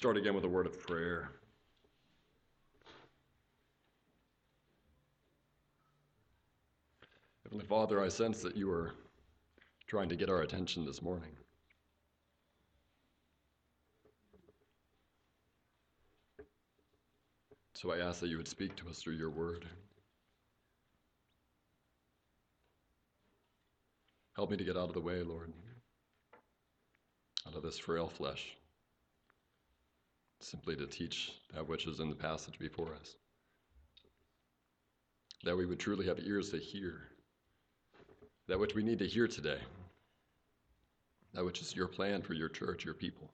Start again with a word of prayer. Heavenly Father, I sense that you are trying to get our attention this morning. So I ask that you would speak to us through your word. Help me to get out of the way, Lord, out of this frail flesh, simply to teach that which is in the passage before us, that we would truly have ears to hear that which we need to hear today, that which is your plan for your church, your people.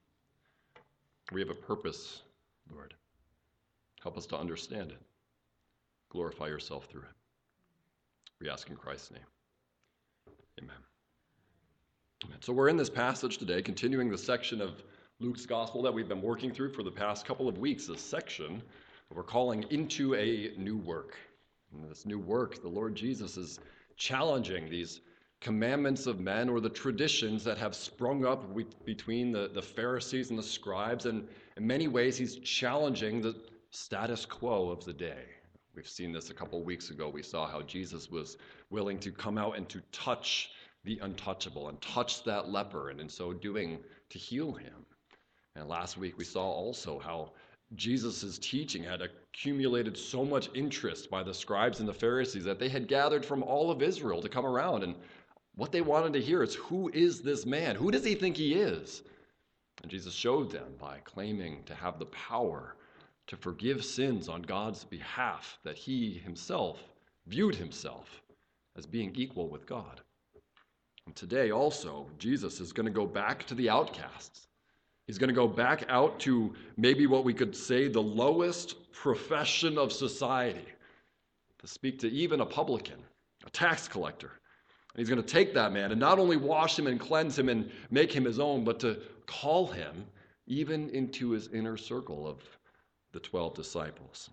We have a purpose, Lord. Help us to understand it. Glorify yourself through it. We ask in Christ's name. Amen. Amen. So we're in this passage today, continuing the section of Luke's gospel that we've been working through for the past couple of weeks, this section we're calling Into a New Work. And this new work, the Lord Jesus is challenging these commandments of men or the traditions that have sprung up between the Pharisees and the scribes. And in many ways, he's challenging the status quo of the day. We've seen this a couple weeks ago. We saw how Jesus was willing to come out and to touch the untouchable and touch that leper, and in so doing, to heal him. And last week, we saw also how Jesus' teaching had accumulated so much interest by the scribes and the Pharisees that they had gathered from all of Israel to come around. And what they wanted to hear is, who is this man? Who does he think he is? And Jesus showed them by claiming to have the power to forgive sins on God's behalf, that he himself viewed himself as being equal with God. And today also, Jesus is going to go back to the outcasts. He's going to go back out to maybe what we could say the lowest profession of society, to speak to even a publican, a tax collector. And he's going to take that man and not only wash him and cleanse him and make him his own, but to call him even into his inner circle of the 12 disciples.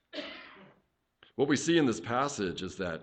What we see in this passage is that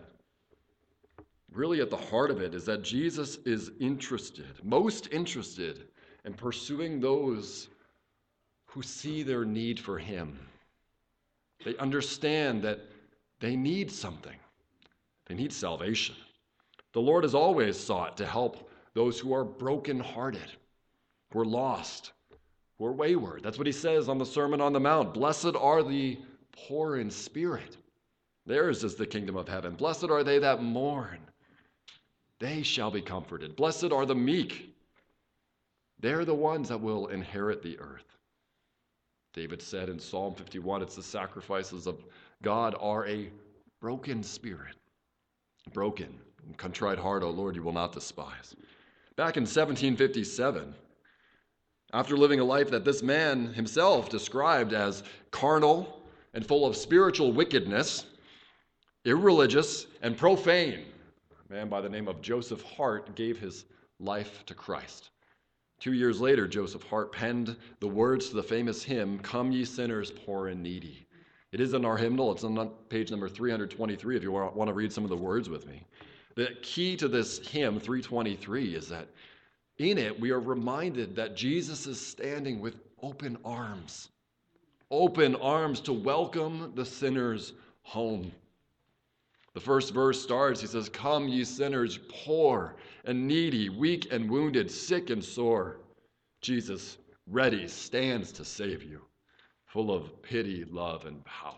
really at the heart of it is that Jesus is most interested in pursuing those who see their need for him. They understand that they need something. They need salvation. The Lord has always sought to help those who are brokenhearted, who are lost, who are wayward. That's what he says on the Sermon on the Mount. Blessed are the poor in spirit. Theirs is the kingdom of heaven. Blessed are they that mourn. They shall be comforted. Blessed are the meek. They're the ones that will inherit the earth. David said in Psalm 51, it's the sacrifices of God are a broken spirit. Broken and contrite heart, O Lord, you will not despise. Back in 1757, after living a life that this man himself described as carnal and full of spiritual wickedness, irreligious and profane, a man by the name of Joseph Hart gave his life to Christ. 2 years later, Joseph Hart penned the words to the famous hymn, Come Ye Sinners, Poor and Needy. It is in our hymnal. It's on page number 323 if you want to read some of the words with me. The key to this hymn, 323, is that in it we are reminded that Jesus is standing with open arms to welcome the sinners home. The first verse starts, he says, Come ye sinners, poor and needy, weak and wounded, sick and sore. Jesus, ready, stands to save you, full of pity, love, and power.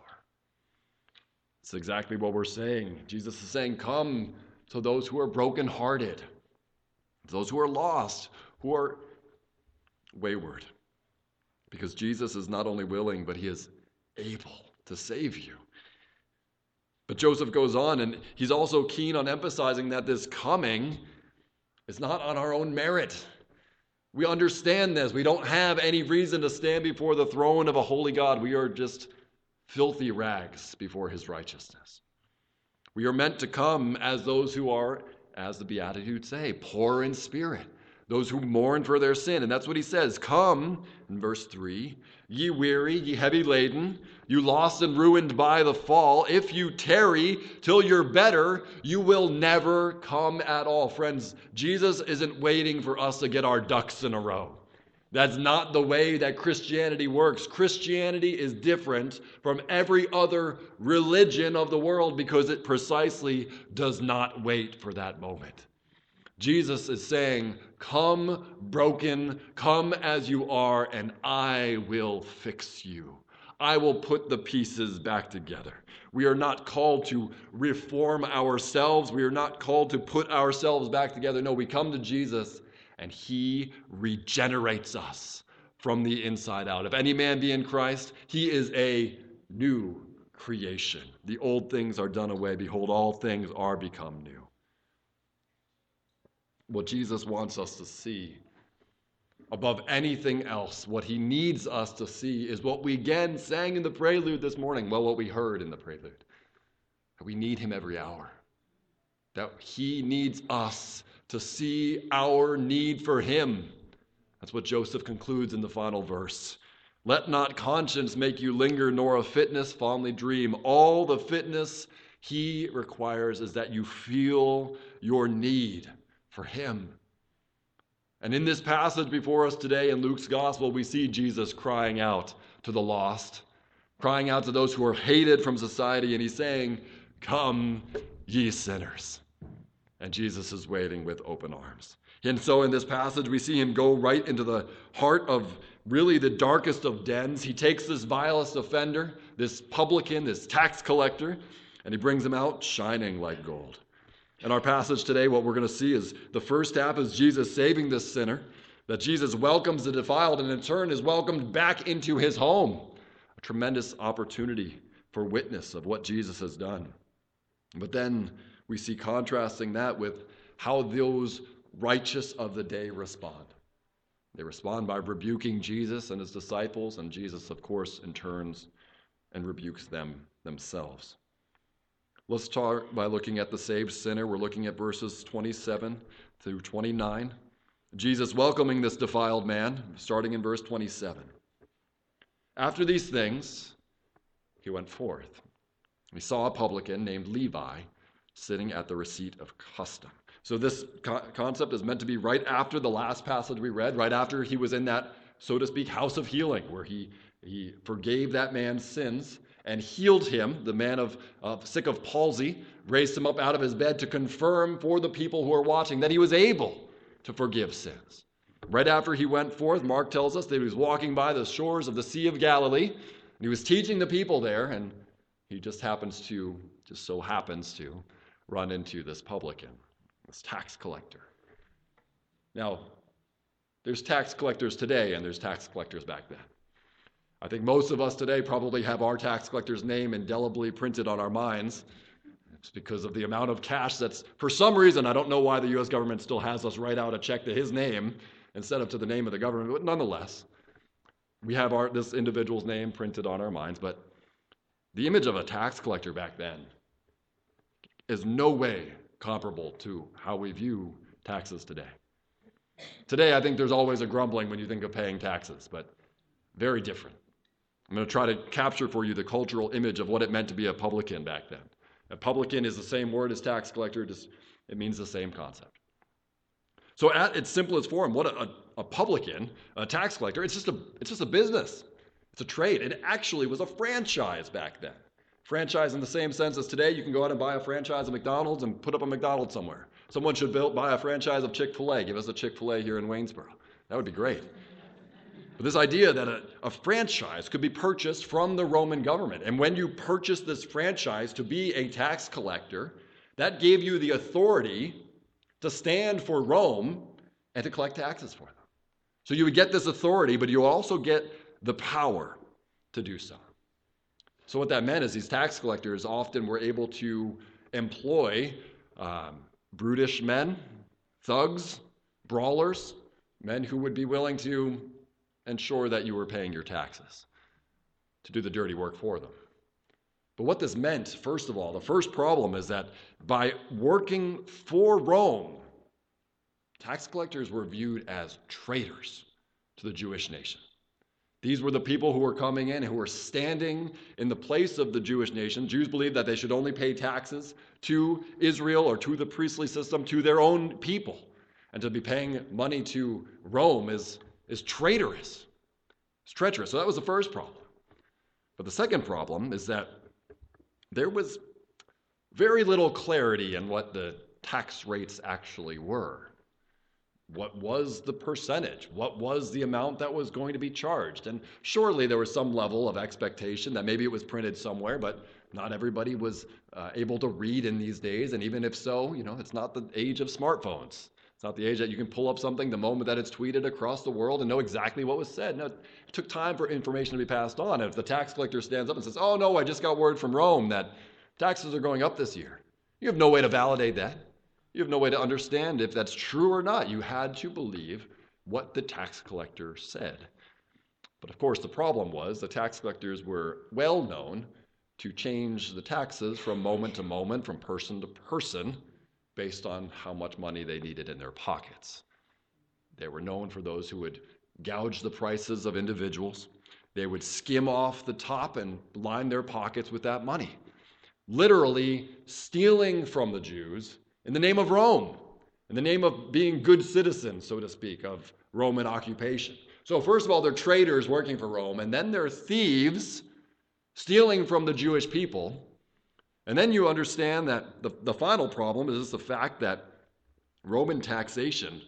It's exactly what we're saying. Jesus is saying, come to those who are brokenhearted, those who are lost, who are wayward. Because Jesus is not only willing, but he is able to save you. But Joseph goes on, and he's also keen on emphasizing that this coming is not on our own merit. We understand this. We don't have any reason to stand before the throne of a holy God. We are just filthy rags before his righteousness. We are meant to come as those who are, as the Beatitudes say, poor in spirit, those who mourn for their sin. And that's what he says. Come, in verse 3, ye weary, ye heavy laden, you lost and ruined by the fall. If you tarry till you're better, you will never come at all. Friends, Jesus isn't waiting for us to get our ducks in a row. That's not the way that Christianity works. Christianity is different from every other religion of the world because it precisely does not wait for that moment. Jesus is saying, come broken, come as you are, and I will fix you. I will put the pieces back together. We are not called to reform ourselves. We are not called to put ourselves back together. No, we come to Jesus and he regenerates us from the inside out. If any man be in Christ, he is a new creation. The old things are done away. Behold, all things are become new. What Jesus wants us to see above anything else, what he needs us to see, is what we again sang in the prelude this morning. Well, what we heard in the prelude. We need him every hour. That he needs us to see our need for him. That's what Joseph concludes in the final verse. Let not conscience make you linger, nor of fitness fondly dream. All the fitness he requires is that you feel your need for him. And in this passage before us today in Luke's gospel, we see Jesus crying out to the lost, crying out to those who are hated from society, and he's saying, come, ye sinners. And Jesus is waiting with open arms. And so in this passage, we see him go right into the heart of really the darkest of dens. He takes this vilest offender, this publican, this tax collector, and he brings him out shining like gold. In our passage today, what we're going to see is the first half is Jesus saving this sinner, that Jesus welcomes the defiled and in turn is welcomed back into his home. A tremendous opportunity for witness of what Jesus has done. But then we see contrasting that with how those righteous of the day respond. They respond by rebuking Jesus and his disciples, and Jesus, of course, in turns and rebukes them themselves. Let's start by looking at the saved sinner. We're looking at verses 27 through 29. Jesus welcoming this defiled man, starting in verse 27. After these things, he went forth. He saw a publican named Levi sitting at the receipt of custom. So this concept is meant to be right after the last passage we read, right after he was in that, so to speak, house of healing, where he forgave that man's sins and healed him, the man of sick of palsy, raised him up out of his bed to confirm for the people who are watching that he was able to forgive sins. Right after he went forth, Mark tells us that he was walking by the shores of the Sea of Galilee, and he was teaching the people there, and he just so happens to run into this publican, this tax collector. Now, there's tax collectors today, and there's tax collectors back then. I think most of us today probably have our tax collector's name indelibly printed on our minds. It's because of the amount of cash that's, for some reason, I don't know why the U.S. government still has us write out a check to his name instead of to the name of the government, but nonetheless, we have this individual's name printed on our minds. But the image of a tax collector back then is no way comparable to how we view taxes today. Today, I think there's always a grumbling when you think of paying taxes, but very different. I'm going to try to capture for you the cultural image of what it meant to be a publican back then. A publican is the same word as tax collector, it means the same concept. So at its simplest form, what a publican, a tax collector, it's just a business. It's a trade. It actually was a franchise back then. Franchise in the same sense as today, you can go out and buy a franchise of McDonald's and put up a McDonald's somewhere. Someone should buy a franchise of Chick-fil-A. Give us a Chick-fil-A here in Waynesboro. That would be great. But this idea that a franchise could be purchased from the Roman government. And when you purchased this franchise to be a tax collector, that gave you the authority to stand for Rome and to collect taxes for them. So you would get this authority, but you also get the power to do so. So what that meant is these tax collectors often were able to employ brutish men, thugs, brawlers, men who would be willing to ensure that you were paying your taxes, to do the dirty work for them. But what this meant, first of all, the first problem is that by working for Rome, tax collectors were viewed as traitors to the Jewish nation. These were the people who were coming in, who were standing in the place of the Jewish nation. Jews believed that they should only pay taxes to Israel or to the priestly system, to their own people. And to be paying money to Rome is is traitorous. It's treacherous. So that was the first problem. But the second problem is that there was very little clarity in what the tax rates actually were. What was the percentage? What was the amount that was going to be charged? And surely there was some level of expectation that maybe it was printed somewhere, but not everybody was able to read in these days. And even if so, it's not the age of smartphones. It's not the age that you can pull up something the moment that it's tweeted across the world and know exactly what was said. No, it took time for information to be passed on. And if the tax collector stands up and says, "Oh no, I just got word from Rome that taxes are going up this year," you have no way to validate that. You have no way to understand if that's true or not. You had to believe what the tax collector said. But of course, the problem was the tax collectors were well known to change the taxes from moment to moment, from person to person, based on how much money they needed in their pockets. They were known for those who would gouge the prices of individuals. They would skim off the top and line their pockets with that money, literally stealing from the Jews in the name of Rome, in the name of being good citizens, so to speak, of Roman occupation. So first of all, they're traitors working for Rome, and then they're thieves stealing from the Jewish people. And then you understand that the final problem is the fact that Roman taxation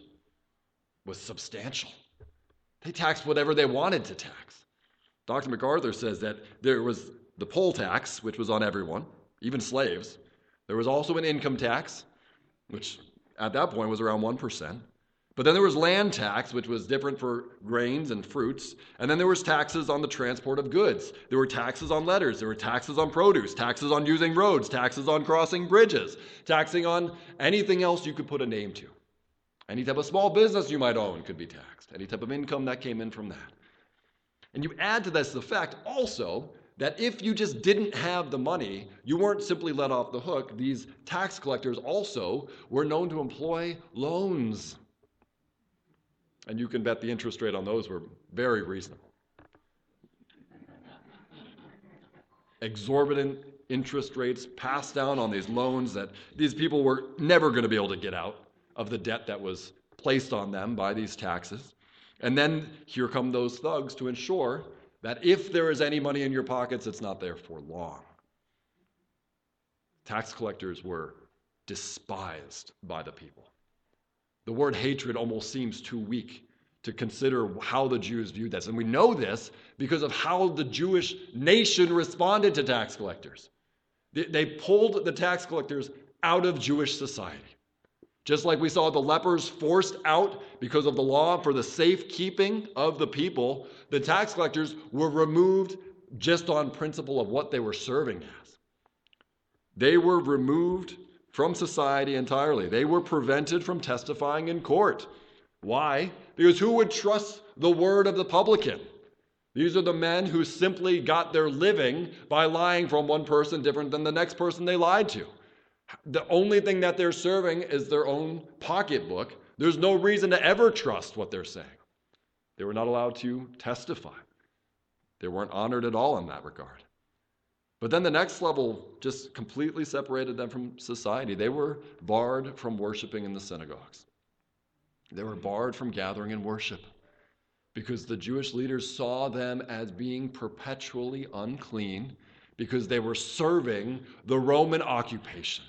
was substantial. They taxed whatever they wanted to tax. Dr. MacArthur says that there was the poll tax, which was on everyone, even slaves. There was also an income tax, which at that point was around 1%. But then there was land tax, which was different for grains and fruits. And then there was taxes on the transport of goods. There were taxes on letters. There were taxes on produce, taxes on using roads, taxes on crossing bridges, taxing on anything else you could put a name to. Any type of small business you might own could be taxed. Any type of income that came in from that. And you add to this the fact also that if you just didn't have the money, you weren't simply let off the hook. These tax collectors also were known to employ loans. And you can bet the interest rate on those were very reasonable. Exorbitant interest rates passed down on these loans that these people were never going to be able to get out of the debt that was placed on them by these taxes. And then here come those thugs to ensure that if there is any money in your pockets, it's not there for long. Tax collectors were despised by the people. The word hatred almost seems too weak to consider how the Jews viewed this. And we know this because of how the Jewish nation responded to tax collectors. They pulled the tax collectors out of Jewish society. Just like we saw the lepers forced out because of the law for the safekeeping of the people, the tax collectors were removed just on principle of what they were serving as. They were removed from society entirely. They were prevented from testifying in court. Why? Because who would trust the word of the publican? These are the men who simply got their living by lying from one person different than the next person they lied to. The only thing that they're serving is their own pocketbook. There's no reason to ever trust what they're saying. They were not allowed to testify. They weren't honored at all in that regard. But then the next level just completely separated them from society. They were barred from worshiping in the synagogues. They were barred from gathering in worship because the Jewish leaders saw them as being perpetually unclean because they were serving the Roman occupation.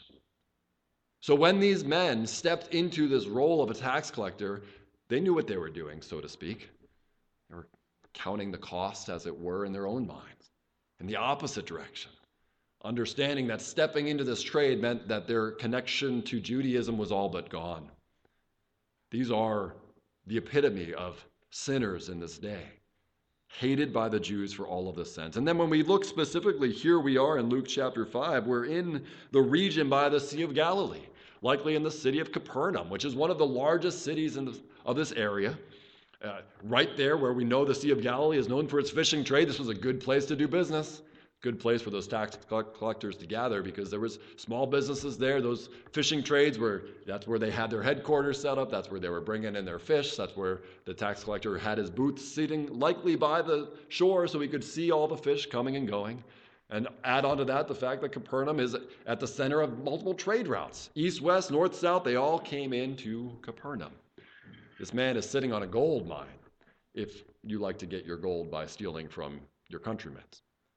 So when these men stepped into this role of a tax collector, they knew what they were doing, so to speak. They were counting the cost, as it were, in their own minds, in the opposite direction, understanding that stepping into this trade meant that their connection to Judaism was all but gone. These are the epitome of sinners in this day, hated by the Jews for all of this sense. And then when we look specifically, here we are in Luke chapter 5, we're in the region by the Sea of Galilee, likely in the city of Capernaum, which is one of the largest cities of this area. Right there where we know the Sea of Galilee is known for its fishing trade. This was a good place to do business. Good place for those tax collectors to gather because there was small businesses there. Those fishing trades that's where they had their headquarters set up. That's where they were bringing in their fish. That's where the tax collector had his booth sitting likely by the shore so he could see all the fish coming and going. And add on to that the fact that Capernaum is at the center of multiple trade routes. East, west, north, south, they all came into Capernaum. This man is sitting on a gold mine. if you like to get your gold by stealing from your countrymen.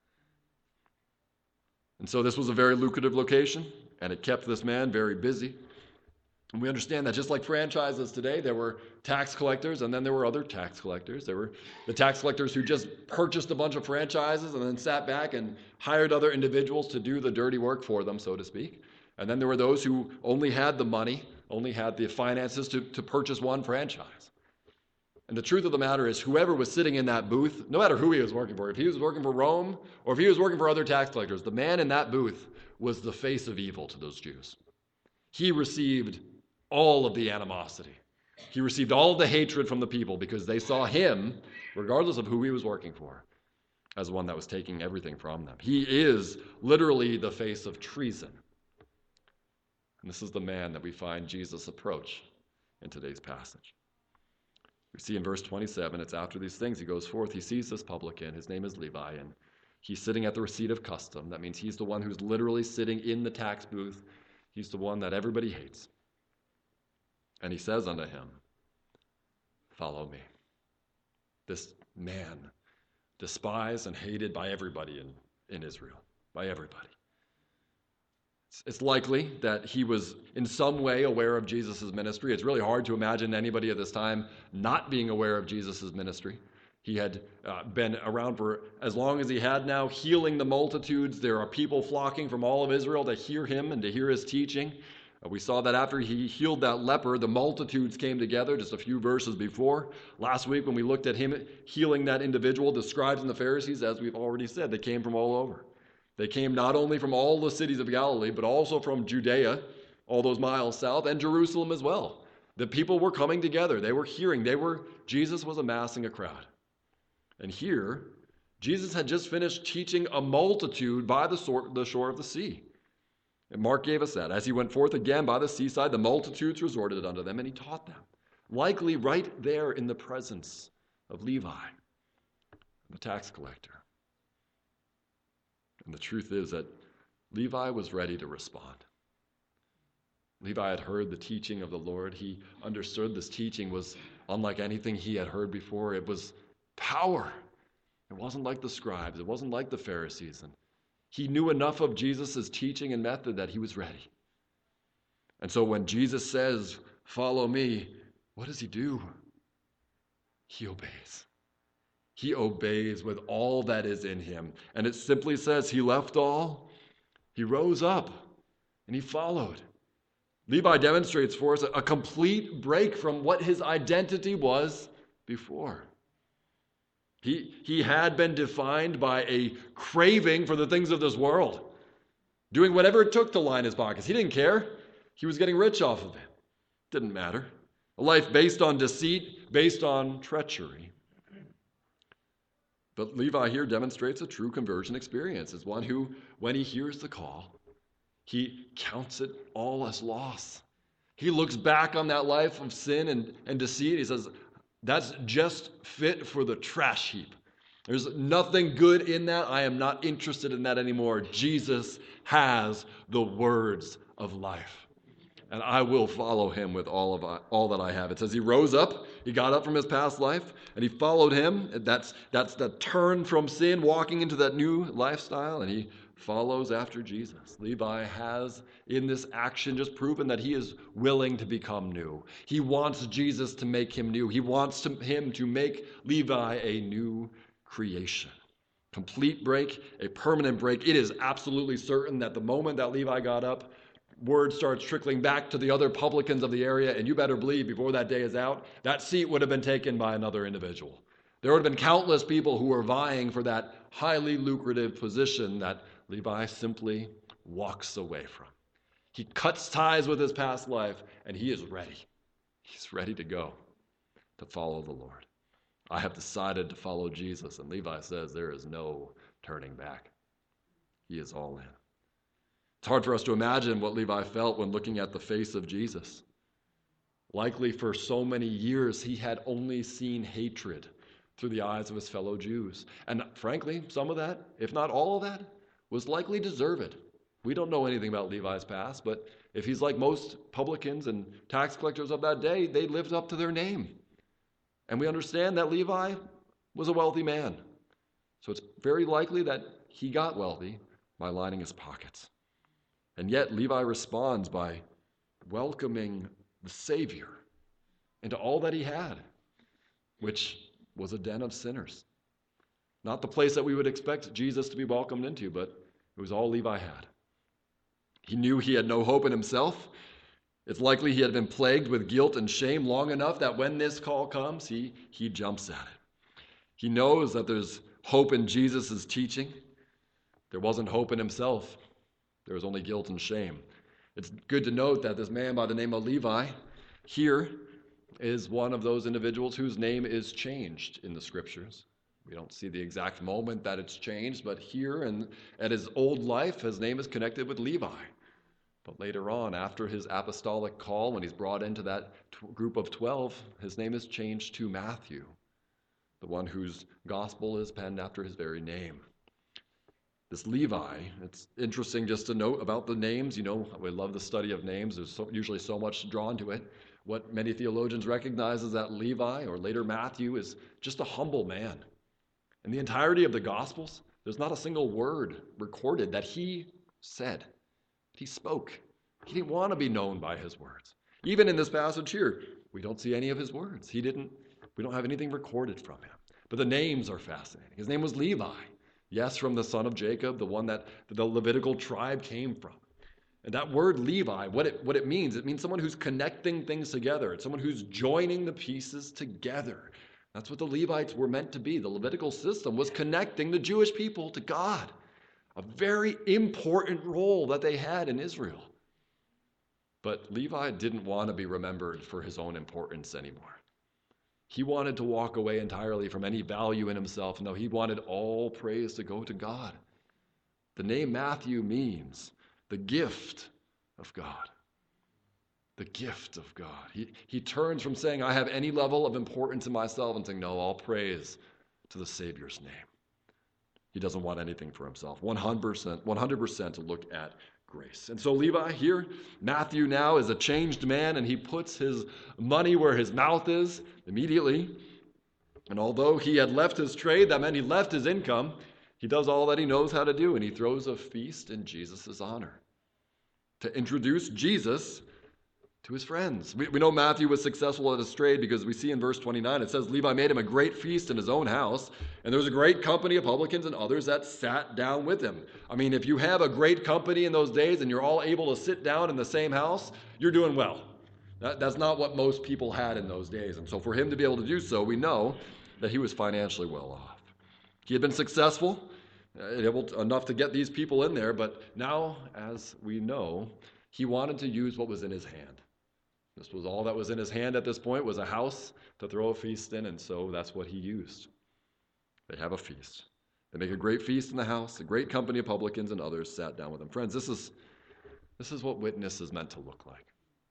And so this was a very lucrative location, and it kept this man very busy. And we understand that just like franchises today, there were tax collectors, and then there were other tax collectors. There were the tax collectors who just purchased a bunch of franchises and then sat back and hired other individuals to do the dirty work for them, so to speak. And then there were those who only had the money, only had the finances to purchase one franchise. And the truth of the matter is, whoever was sitting in that booth, no matter who he was working for, if he was working for Rome or if he was working for other tax collectors, the man in that booth was the face of evil to those Jews. He received all of the animosity. He received all of the hatred from the people because they saw him, regardless of who he was working for, as one that was taking everything from them. He is literally the face of treason. And this is the man that we find Jesus approach in today's passage. We see in verse 27, it's after these things, he goes forth, he sees this publican, his name is Levi, and he's sitting at the receipt of custom. That means he's the one who's literally sitting in the tax booth. He's the one that everybody hates. And he says unto him, follow me. This man, despised and hated by everybody in Israel, by everybody. It's likely that he was in some way aware of Jesus' ministry. It's really hard to imagine anybody at this time not being aware of Jesus' ministry. He had been around for as long as he had now, healing the multitudes. There are people flocking from all of Israel to hear him and to hear his teaching. We saw that after he healed that leper, the multitudes came together just a few verses before. Last week when we looked at him healing that individual, the scribes and the Pharisees, as we've already said, they came from all over. They came not only from all the cities of Galilee, but also from Judea, all those miles south, and Jerusalem as well. The people were coming together. They were hearing. Jesus was amassing a crowd. And here, Jesus had just finished teaching a multitude by the shore of the sea. And Mark gave us that. As he went forth again by the seaside, the multitudes resorted unto them, and he taught them. Likely right there in the presence of Levi, the tax collector. And the truth is that Levi was ready to respond. Levi had heard the teaching of the Lord. He understood this teaching was unlike anything he had heard before. It was power. It wasn't like the scribes. It wasn't like the Pharisees. And he knew enough of Jesus' teaching and method that he was ready. And so when Jesus says, follow me, what does he do? He obeys. He obeys with all that is in him. And it simply says he left all, he rose up, and he followed. Levi demonstrates for us a complete break from what his identity was before. He had been defined by a craving for the things of this world, doing whatever it took to line his pockets. He didn't care. He was getting rich off of it. Didn't matter. A life based on deceit, based on treachery. But Levi here demonstrates a true conversion experience as one who, when he hears the call, he counts it all as loss. He looks back on that life of sin and deceit. He says, that's just fit for the trash heap. There's nothing good in that. I am not interested in that anymore. Jesus has the words of life. And I will follow him with all that I have. It says he rose up, he got up from his past life, and he followed him. That's the turn from sin, walking into that new lifestyle, and he follows after Jesus. Levi has, in this action, just proven that he is willing to become new. He wants Jesus to make him new. He wants him to make Levi a new creation. Complete break, a permanent break. It is absolutely certain that the moment that Levi got up, word starts trickling back to the other publicans of the area, and you better believe before that day is out, that seat would have been taken by another individual. There would have been countless people who were vying for that highly lucrative position that Levi simply walks away from. He cuts ties with his past life, and he is ready. He's ready to go, to follow the Lord. I have decided to follow Jesus, and Levi says there is no turning back. He is all in. It's hard for us to imagine what Levi felt when looking at the face of Jesus. Likely for so many years, he had only seen hatred through the eyes of his fellow Jews. And frankly, some of that, if not all of that, was likely deserved. We don't know anything about Levi's past, but if he's like most publicans and tax collectors of that day, they lived up to their name. And we understand that Levi was a wealthy man. So it's very likely that he got wealthy by lining his pockets. And yet Levi responds by welcoming the Savior into all that he had, which was a den of sinners. Not the place that we would expect Jesus to be welcomed into, but it was all Levi had. He knew he had no hope in himself. It's likely he had been plagued with guilt and shame long enough that when this call comes, he jumps at it. He knows that there's hope in Jesus' teaching. There wasn't hope in himself. There was only guilt and shame. It's good to note that this man by the name of Levi here is one of those individuals whose name is changed in the scriptures. We don't see the exact moment that it's changed, but here and at his old life, his name is connected with Levi. But later on, after his apostolic call, when he's brought into that group of 12, his name is changed to Matthew, the one whose gospel is penned after his very name. This Levi, it's interesting just to note about the names. You know, we love the study of names. There's usually so much drawn to it. What many theologians recognize is that Levi, or later Matthew, is just a humble man. In the entirety of the Gospels, there's not a single word recorded that he said. He spoke. He didn't want to be known by his words. Even in this passage here, we don't see any of his words. We don't have anything recorded from him. But the names are fascinating. His name was Levi. Yes, from the son of Jacob, the one that the Levitical tribe came from. And that word Levi, what it means someone who's connecting things together. It's someone who's joining the pieces together. That's what the Levites were meant to be. The Levitical system was connecting the Jewish people to God. A very important role that they had in Israel. But Levi didn't want to be remembered for his own importance anymore. He wanted to walk away entirely from any value in himself. No, he wanted all praise to go to God. The name Matthew means the gift of God. The gift of God. He turns from saying, I have any level of importance in myself, and saying, no, all praise to the Savior's name. He doesn't want anything for himself. 100% to look at grace. And so Levi here, Matthew now is a changed man, and he puts his money where his mouth is immediately. And although he had left his trade, that meant he left his income, he does all that he knows how to do, and he throws a feast in Jesus' honor to introduce Jesus to his friends. We know Matthew was successful at his trade because we see in verse 29, it says, Levi made him a great feast in his own house, and there was a great company of publicans and others that sat down with him. I mean, if you have a great company in those days and you're all able to sit down in the same house, you're doing well. That's not what most people had in those days. And so for him to be able to do so, we know that he was financially well off. He had been successful, enough to get these people in there, but now, as we know, he wanted to use what was in his hand. This was all that was in his hand at this point, was a house to throw a feast in, and so that's what he used. They have a feast. They make a great feast in the house. A great company of publicans and others sat down with him. Friends, this is what witness is meant to look like.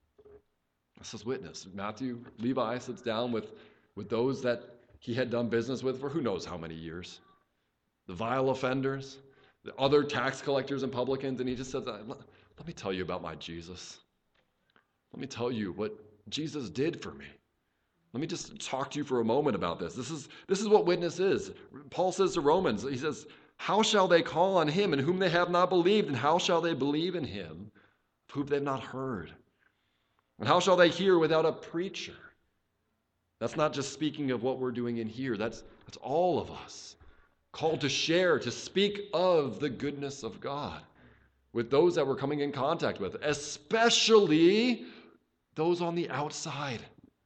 This is witness. Levi sits down with those that he had done business with for who knows how many years. The vile offenders, the other tax collectors and publicans, and he just says, let me tell you about my Jesus. Let me tell you what Jesus did for me. Let me just talk to you for a moment about this. This is what witness is. Paul says to Romans, he says, how shall they call on him in whom they have not believed? And how shall they believe in him of whom they have not heard? And how shall they hear without a preacher? That's not just speaking of what we're doing in here. That's all of us called to share, to speak of the goodness of God with those that we're coming in contact with, especially those on the outside,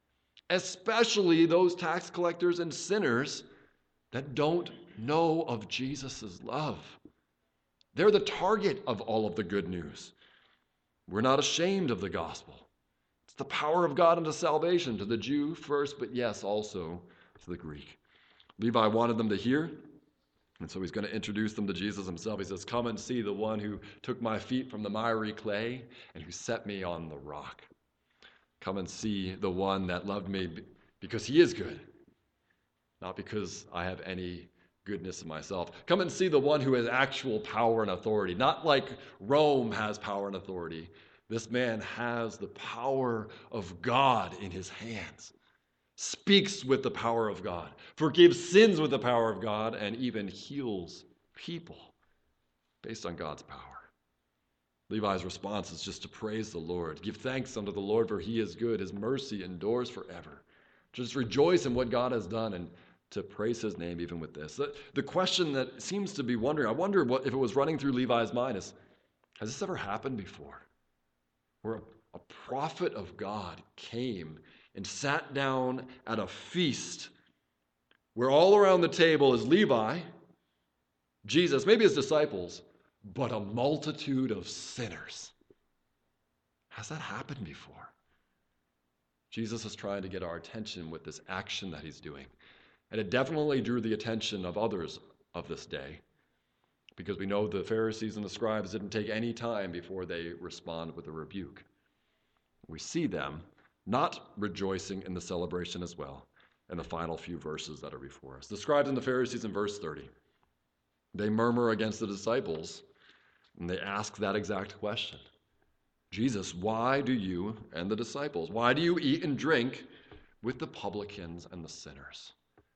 especially those tax collectors and sinners that don't know of Jesus' love. They're the target of all of the good news. We're not ashamed of the gospel. It's the power of God unto salvation to the Jew first, but yes, also to the Greek. Levi wanted them to hear, and so he's going to introduce them to Jesus himself. He says, come and see the one who took my feet from the miry clay and who set me on the rock. Come and see the one that loved me because he is good, not because I have any goodness in myself. Come and see the one who has actual power and authority, not like Rome has power and authority. This man has the power of God in his hands. speaks with the power of God, forgives sins with the power of God, and even heals people based on God's power. Levi's response is just to praise the Lord. Give thanks unto the Lord, for he is good. His mercy endures forever. Just rejoice in what God has done and to praise his name even with this. The question that seems to be wondering, I wonder what if it was running through Levi's mind is, has this ever happened before? Where a prophet of God came and sat down at a feast where all around the table is Levi, Jesus, maybe his disciples, but a multitude of sinners. Has that happened before? Jesus is trying to get our attention with this action that he's doing. And it definitely drew the attention of others of this day, because we know the Pharisees and the scribes didn't take any time before they respond with a rebuke. We see them not rejoicing in the celebration as well in the final few verses that are before us. The scribes and the Pharisees in verse 30, they murmur against the disciples, and they ask that exact question. Jesus, why do you and the disciples, why do you eat and drink with the publicans and the sinners?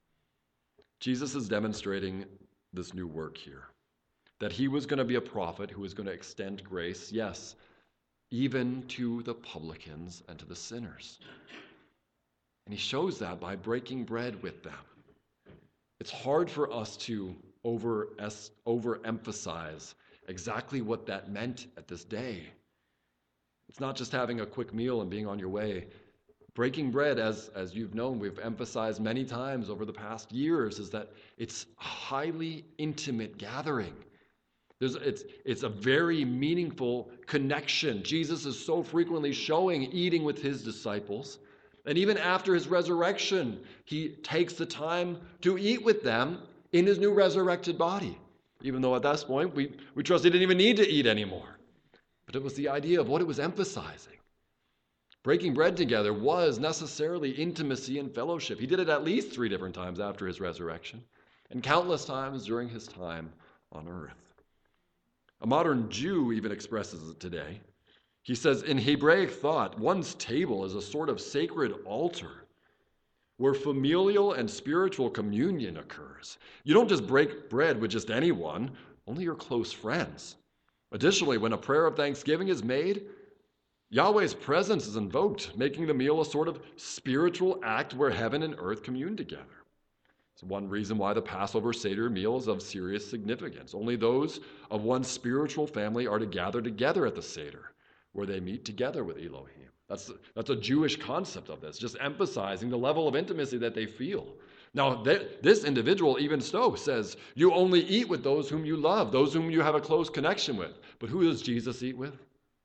Jesus is demonstrating this new work here, that he was going to be a prophet who was going to extend grace, yes, even to the publicans and to the sinners. And he shows that by breaking bread with them. It's hard for us to overemphasize exactly what that meant at this day. It's not just having a quick meal and being on your way. Breaking bread, as you've known, we've emphasized many times over the past years, is that it's a highly intimate gathering. It's a very meaningful connection. Jesus is so frequently showing eating with his disciples. And even after his resurrection, he takes the time to eat with them in his new resurrected body. Even though at that point, we trust he didn't even need to eat anymore. But it was the idea of what it was emphasizing. Breaking bread together was necessarily intimacy and fellowship. He did it at least 3 different times after his resurrection, and countless times during his time on earth. A modern Jew even expresses it today. He says, in Hebraic thought, one's table is a sort of sacred altar where familial and spiritual communion occurs. You don't just break bread with just anyone, only your close friends. Additionally, when a prayer of thanksgiving is made, Yahweh's presence is invoked, making the meal a sort of spiritual act where heaven and earth commune together. It's one reason why the Passover Seder meal is of serious significance. Only those of one spiritual family are to gather together at the Seder, where they meet together with Elohim. That's a Jewish concept of this, just emphasizing the level of intimacy that they feel. Now, this individual, even so, says, you only eat with those whom you love, those whom you have a close connection with. But who does Jesus eat with?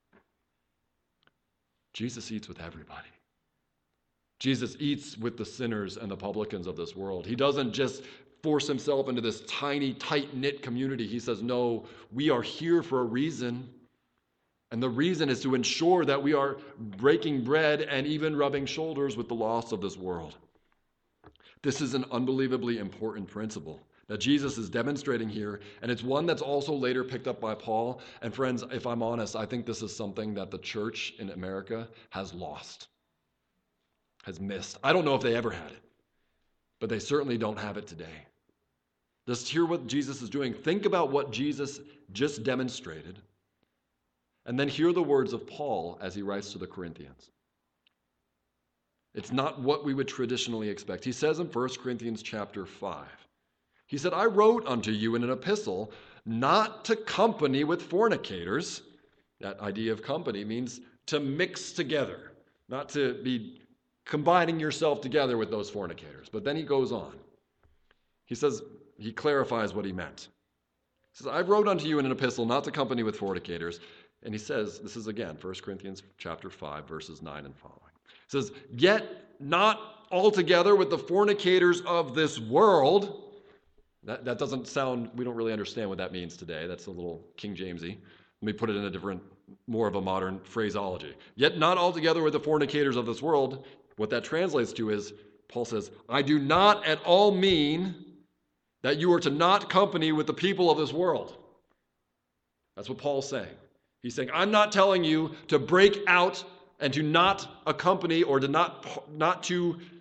Jesus eats with everybody. Jesus eats with the sinners and the publicans of this world. He doesn't just force himself into this tiny, tight-knit community. He says, no, we are here for a reason. And the reason is to ensure that we are breaking bread and even rubbing shoulders with the lost of this world. This is an unbelievably important principle that Jesus is demonstrating here, and it's one that's also later picked up by Paul. And friends, if I'm honest, I think this is something that the church in America has lost, has missed. I don't know if they ever had it, but they certainly don't have it today. Just hear what Jesus is doing. Think about what Jesus just demonstrated. And then hear the words of Paul as he writes to the Corinthians. It's not what we would traditionally expect. He says in 1 Corinthians chapter 5, he said, I wrote unto you in an epistle not to company with fornicators. That idea of company means to mix together, not to be combining yourself together with those fornicators. But then he goes on. He says, he clarifies what he meant. He says, I wrote unto you in an epistle not to company with fornicators. And he says, this is again, 1 Corinthians chapter 5, verses 9 and following. It says, yet not altogether with the fornicators of this world. That doesn't sound, we don't really understand what that means today. That's a little King Jamesy. Let me put it in a different, more of a modern phraseology. Yet not altogether with the fornicators of this world. What that translates to is, Paul says, I do not at all mean that you are to not company with the people of this world. That's what Paul's saying. He's saying, I'm not telling you to break out and to not accompany or to not to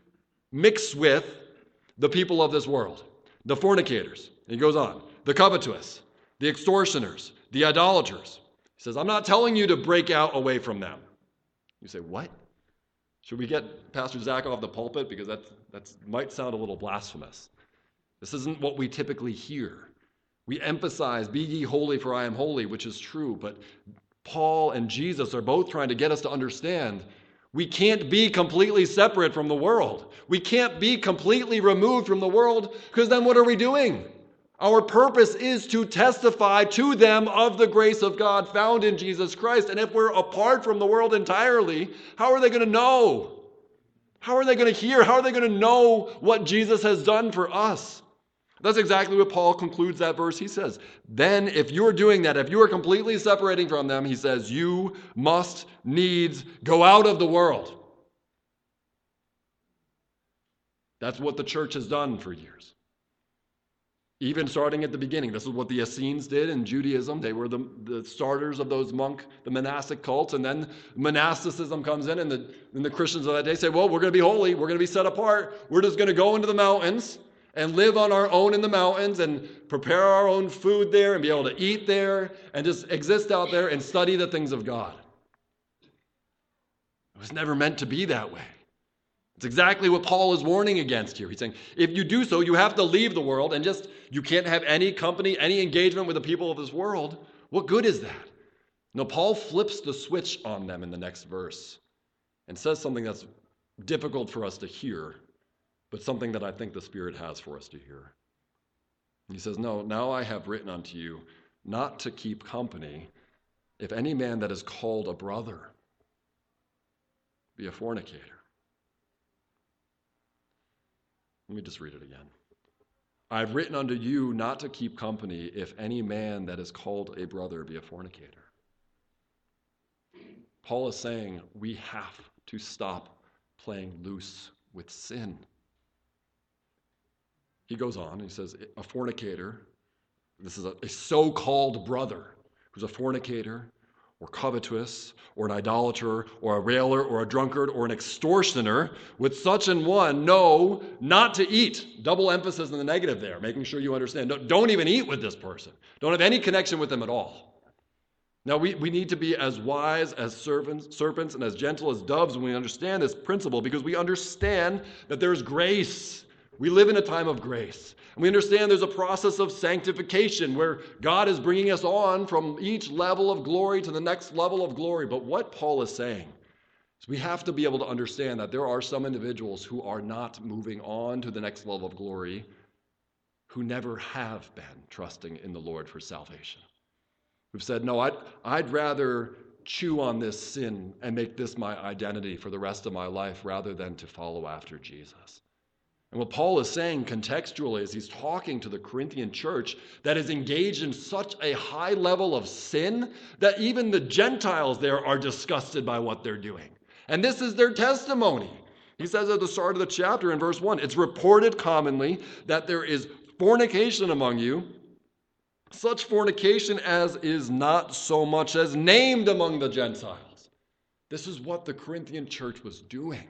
mix with the people of this world, the fornicators. And he goes on, the covetous, the extortioners, the idolaters. He says, I'm not telling you to break out away from them. You say, what? Should we get Pastor Zach off the pulpit? Because that might sound a little blasphemous. This isn't what we typically hear. We emphasize, be ye holy for I am holy, which is true. But Paul and Jesus are both trying to get us to understand we can't be completely separate from the world. We can't be completely removed from the world, because then what are we doing? Our purpose is to testify to them of the grace of God found in Jesus Christ. And if we're apart from the world entirely, how are they going to know? How are they going to hear? How are they going to know what Jesus has done for us? That's exactly what Paul concludes that verse. He says, then if you're doing that, if you are completely separating from them, he says, you must needs go out of the world. That's what the church has done for years. Even starting at the beginning, this is what the Essenes did in Judaism. They were the starters of those the monastic cults, and then monasticism comes in, and the Christians of that day say, well, we're going to be holy, we're going to be set apart, we're just going to go into the mountains and live on our own in the mountains and prepare our own food there and be able to eat there and just exist out there and study the things of God. It was never meant to be that way. It's exactly what Paul is warning against here. He's saying, if you do so, you have to leave the world and you can't have any company, any engagement with the people of this world. What good is that? No, Paul flips the switch on them in the next verse and says something that's difficult for us to hear, but something that I think the Spirit has for us to hear. He says, no, now I have written unto you not to keep company if any man that is called a brother be a fornicator. Let me just read it again. I've written unto you not to keep company if any man that is called a brother be a fornicator. Paul is saying we have to stop playing loose with sin. He goes on, he says, a fornicator, this is a so-called brother who's a fornicator, or covetous, or an idolater, or a railer, or a drunkard, or an extortioner, with such an one, know not to eat. Double emphasis in the negative there, making sure you understand. Don't even eat with this person. Don't have any connection with them at all. Now, we need to be as wise as serpents and as gentle as doves when we understand this principle, because we understand that there's grace. We live in a time of grace. And we understand there's a process of sanctification where God is bringing us on from each level of glory to the next level of glory. But what Paul is saying is we have to be able to understand that there are some individuals who are not moving on to the next level of glory, who never have been trusting in the Lord for salvation. Who've said, no, I'd rather chew on this sin and make this my identity for the rest of my life rather than to follow after Jesus. And what Paul is saying contextually is he's talking to the Corinthian church that is engaged in such a high level of sin that even the Gentiles there are disgusted by what they're doing. And this is their testimony. He says at the start of the chapter in verse 1, it's reported commonly that there is fornication among you, such fornication as is not so much as named among the Gentiles. This is what the Corinthian church was doing.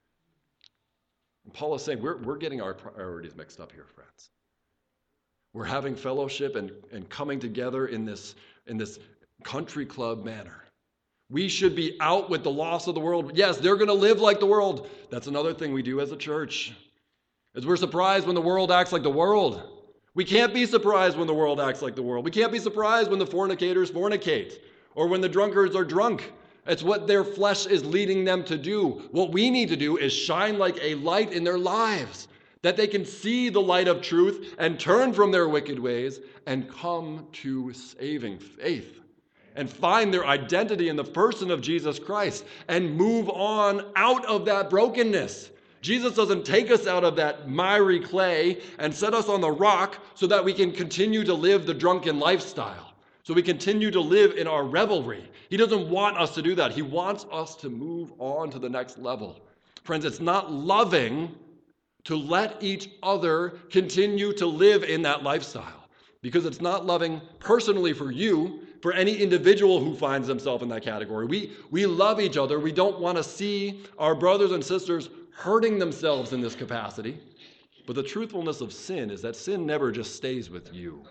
And Paul is saying we're getting our priorities mixed up here, friends. We're having fellowship and coming together in this country club manner. We should be out with the lost of the world. Yes, they're going to live like the world. That's another thing we do as a church, is we're surprised when the world acts like the world. We can't be surprised when the world acts like the world. We can't be surprised when the fornicators fornicate or when the drunkards are drunk. It's what their flesh is leading them to do. What we need to do is shine like a light in their lives, that they can see the light of truth and turn from their wicked ways and come to saving faith and find their identity in the person of Jesus Christ and move on out of that brokenness. Jesus doesn't take us out of that miry clay and set us on the rock so that we can continue to live the drunken lifestyle, so we continue to live in our revelry. He doesn't want us to do that. He wants us to move on to the next level. Friends, it's not loving to let each other continue to live in that lifestyle, because it's not loving personally for you, for any individual who finds himself in that category. We love each other. We don't want to see our brothers and sisters hurting themselves in this capacity. But the truthfulness of sin is that sin never just stays with you.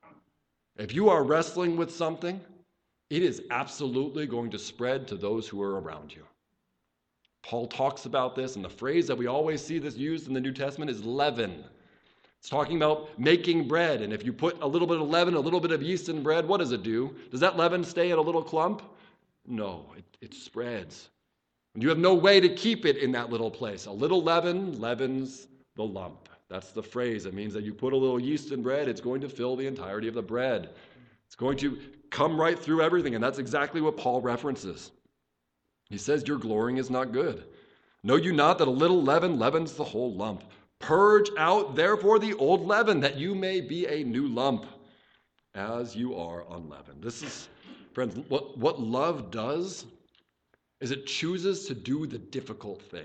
If you are wrestling with something, it is absolutely going to spread to those who are around you. Paul talks about this, and the phrase that we always see this used in the New Testament is leaven. It's talking about making bread, and if you put a little bit of leaven, a little bit of yeast in bread, what does it do? Does that leaven stay in a little clump? No, it spreads. And you have no way to keep it in that little place. A little leaven leavens the lump. That's the phrase. It means that you put a little yeast in bread, it's going to fill the entirety of the bread. It's going to come right through everything, and that's exactly what Paul references. He says, your glorying is not good. Know you not that a little leaven leavens the whole lump? Purge out, therefore, the old leaven, that you may be a new lump, as you are unleavened. This is, friends, what love does is it chooses to do the difficult thing.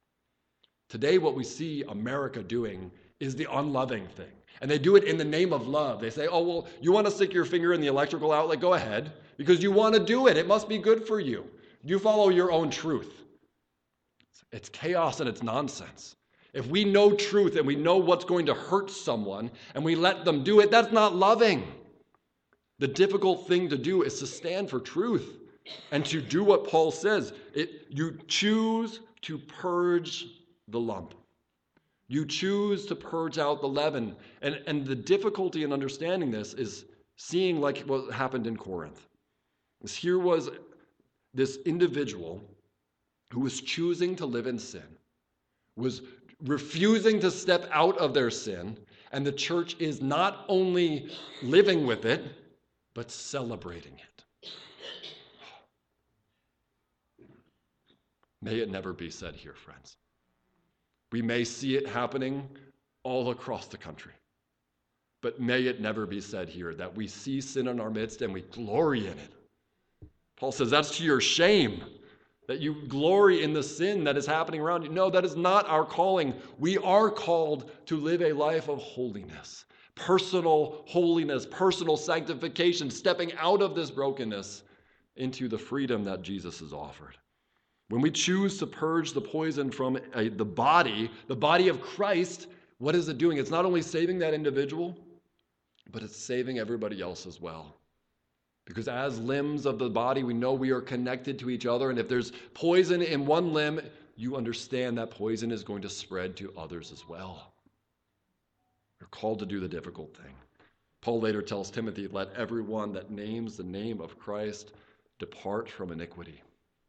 Today, what we see America doing is the unloving thing. And they do it in the name of love. They say, oh, well, you want to stick your finger in the electrical outlet? Go ahead, because you want to do it. It must be good for you. You follow your own truth. It's chaos and it's nonsense. If we know truth and we know what's going to hurt someone and we let them do it, that's not loving. The difficult thing to do is to stand for truth and to do what Paul says. You choose to purge the lump. You choose to purge out the leaven. And the difficulty in understanding this is seeing like what happened in Corinth. Here was this individual who was choosing to live in sin, was refusing to step out of their sin, and the church is not only living with it, but celebrating it. May it never be said here, friends. We may see it happening all across the country, but may it never be said here that we see sin in our midst and we glory in it. Paul says that's to your shame, that you glory in the sin that is happening around you. No, that is not our calling. We are called to live a life of holiness, personal holiness, personal sanctification, stepping out of this brokenness into the freedom that Jesus has offered. When we choose to purge the poison from the body of Christ, what is it doing? It's not only saving that individual, but it's saving everybody else as well. Because as limbs of the body, we know we are connected to each other. And if there's poison in one limb, you understand that poison is going to spread to others as well. We're called to do the difficult thing. Paul later tells Timothy, let everyone that names the name of Christ depart from iniquity.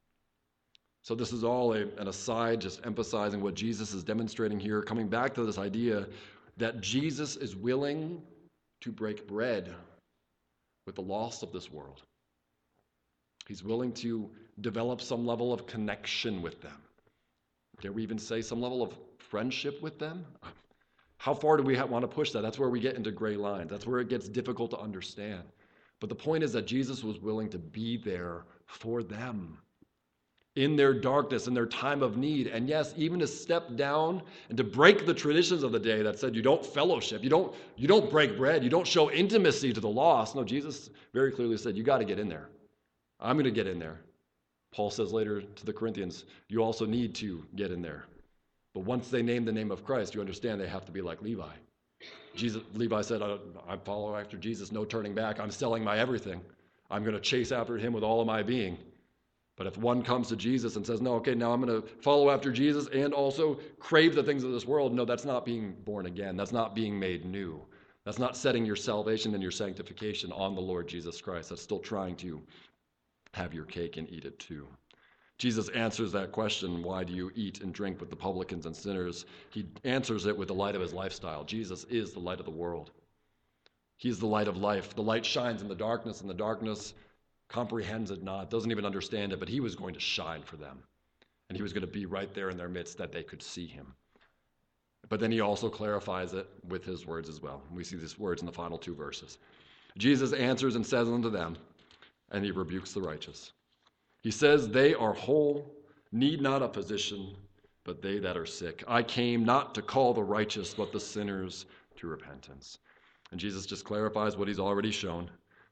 So this is all an aside, just emphasizing what Jesus is demonstrating here, coming back to this idea that Jesus is willing to break bread with the loss of this world. He's willing to develop some level of connection with them. Dare we even say some level of friendship with them? How far do we want to push that? That's where we get into gray lines. That's where it gets difficult to understand. But the point is that Jesus was willing to be there for them in their darkness, in their time of need. And yes, even to step down and to break the traditions of the day that said you don't fellowship, you don't break bread, you don't show intimacy to the lost. No, Jesus very clearly said, you got to get in there. I'm going to get in there. Paul says later to the Corinthians, you also need to get in there. But once they name the name of Christ, you understand they have to be like Levi. Levi said, I follow after Jesus, no turning back. I'm selling my everything. I'm going to chase after him with all of my being. But if one comes to Jesus and says, no, okay, now I'm going to follow after Jesus and also crave the things of this world, no, that's not being born again. That's not being made new. That's not setting your salvation and your sanctification on the Lord Jesus Christ. That's still trying to have your cake and eat it too. Jesus answers that question, why do you eat and drink with the publicans and sinners? He answers it with the light of his lifestyle. Jesus is the light of the world. He's the light of life. The light shines in the darkness, and the darkness comprehends it not, doesn't even understand it, but he was going to shine for them. And he was going to be right there in their midst that they could see him. But then he also clarifies it with his words as well. We see these words in the final two verses. Jesus answers and says unto them, and he rebukes the righteous. He says, they are whole, need not a physician, but they that are sick. I came not to call the righteous, but the sinners to repentance. And Jesus just clarifies what he's already shown,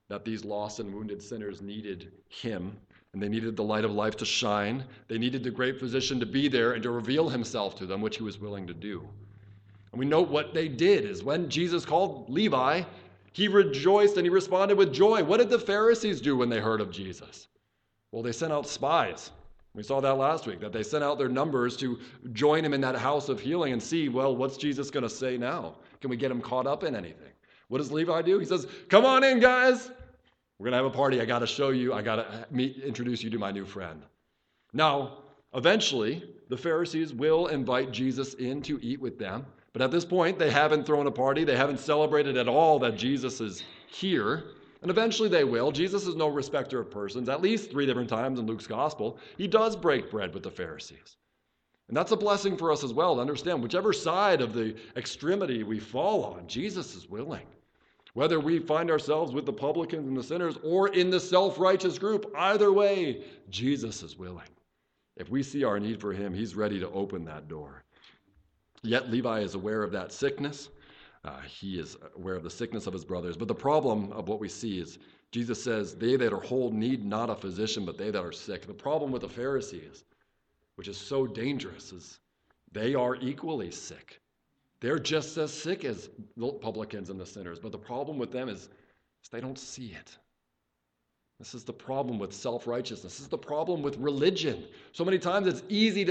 that these lost and wounded sinners needed him, and they needed the light of life to shine. They needed the great physician to be there and to reveal himself to them, which he was willing to do. And we note what they did is when Jesus called Levi, he rejoiced and he responded with joy. What did the Pharisees do when they heard of Jesus? Well, they sent out spies. We saw that last week, that they sent out their numbers to join him in that house of healing and see, well, what's Jesus going to say now? Can we get him caught up in anything? What does Levi do? He says, come on in, guys. We're going to have a party. I got to show you. I got to introduce you to my new friend. Now, eventually, the Pharisees will invite Jesus in to eat with them. But at this point, they haven't thrown a party. They haven't celebrated at all that Jesus is here. And eventually they will. Jesus is no respecter of persons. At least 3 different times in Luke's gospel, he does break bread with the Pharisees. And that's a blessing for us as well to understand whichever side of the extremity we fall on, Jesus is willing. Whether we find ourselves with the publicans and the sinners or in the self-righteous group, either way, Jesus is willing. If we see our need for him, he's ready to open that door. Yet Levi is aware of that sickness. He is aware of the sickness of his brothers. But the problem of what we see is Jesus says, they that are whole need not a physician, but they that are sick. The problem with the Pharisees, which is so dangerous, is they are equally sick. They're just as sick as the publicans and the sinners. But the problem with them is they don't see it. This is the problem with self-righteousness. This is the problem with religion. So many times it's easier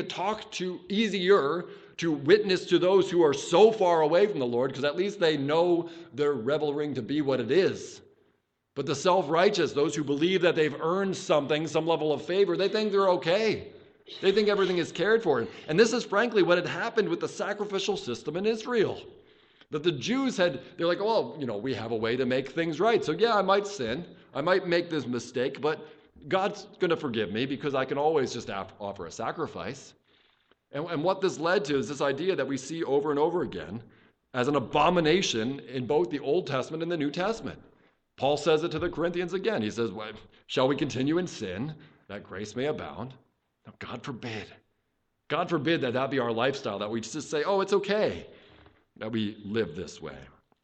to witness to those who are so far away from the Lord, because at least they know their reveling to be what it is. But the self-righteous, those who believe that they've earned something, some level of favor, they think they're okay. They think everything is cared for. And this is frankly what had happened with the sacrificial system in Israel. That the Jews they're like, well, we have a way to make things right. So yeah, I might sin. I might make this mistake, but God's going to forgive me because I can always just offer a sacrifice. And what this led to is this idea that we see over and over again as an abomination in both the Old Testament and the New Testament. Paul says it to the Corinthians again. He says, well, shall we continue in sin that grace may abound? No, God forbid. God forbid that be our lifestyle, that we just say, oh, it's okay that we live this way.